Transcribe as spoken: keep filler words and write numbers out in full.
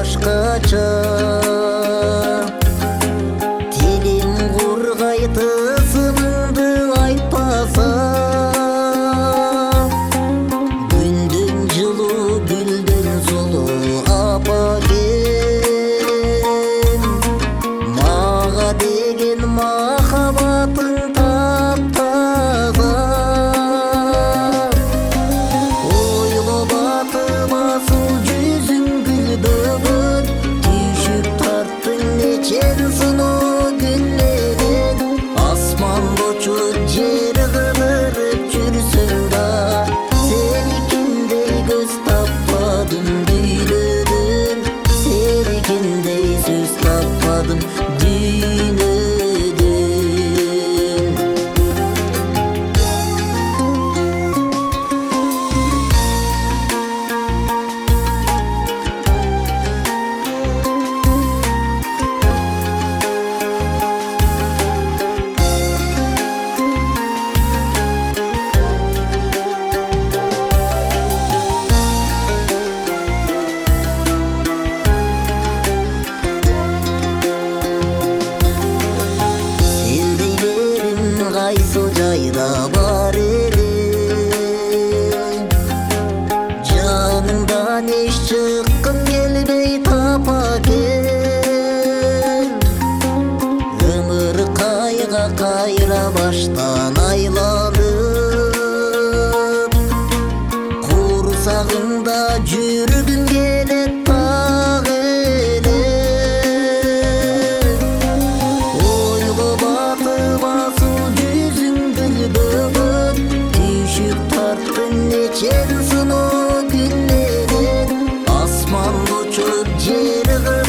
башкача. Тилиң кургайт ысымыңды айтпасаң, күндүн жылуу гүлдөн сулуу апа кел, мага деген махаббатың таптаза. Ойлоп атып асыл жүзүң гүлдөгөн, түйшүк тарттың нечен сыноо күннерин. Асманды учуп жер кыдырып жүрсөң да, сеникиндей көз таппадым дүйнөдөн, сеникиндей сөз таппадым дүйнөдөн. Кайсы жайда бар элең, жаныңдан эч чыккың келбей тапа кел. Өмүр кайга кайра баштан айланып, курсагыңда жүргүң келет так эле. Ойлоп атып асыл жүзүң гүлдөгөн, түйшүк тарттың нечен сыноо күннерин. Асманды учуп жер